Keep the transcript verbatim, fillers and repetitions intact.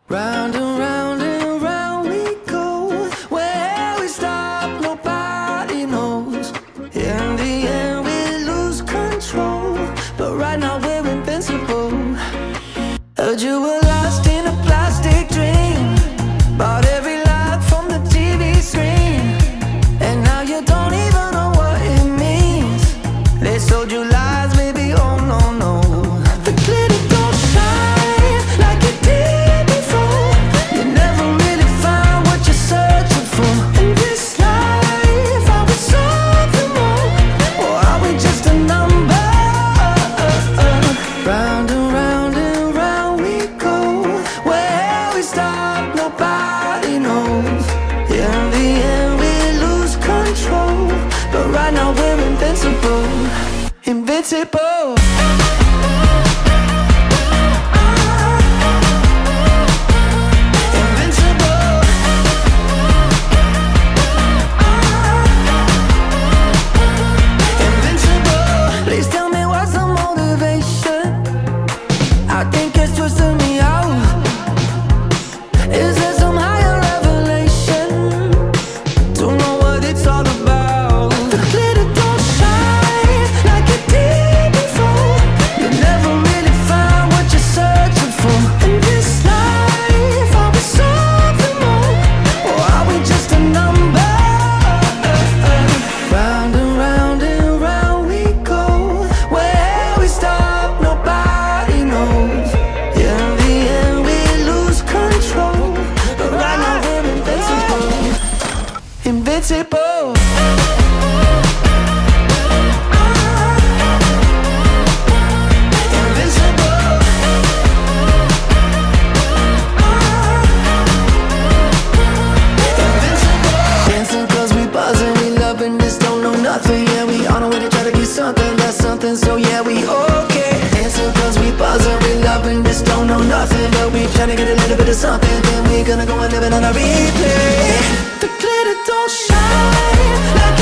Round and round and round we go. Where we stop, nobody knows. In the end, we lose control, but right now we're invincible. Heard you were lost in a plastic dream, bought every lie from the T V screen, and now you don't even know what it means. They sold you lies, baby, oh no, no. The glitter don't shine like it did before. You never really find what you're searching for. In this life, are we something more, or are we just a number? Round and round and round we go. Where we stop, nobody knows. In the end, we lose control, but right now we're invincible. Invincible. Please tell me what's the motivation. I think it's twisting me out. Is there some higher revelation to know what it's all about? The glitter don't shine like it did before. You never really find what you're searching for. In this life, are we something more, or are we just a number? Round and round and round we go. Where we stop, nobody knows. In the end, we lose control, but right now we're invincible. Invincible. Invincible. Dancing cause we buzzing, we loving this, don't know nothing. Yeah, we on our way to try to be something, that's something, so yeah, we okay. Dancing cause we buzzing, we loving this, don't know nothing, but we trying to get a little bit of something, then we gonna go and live it on a replay. The glitter don't shine like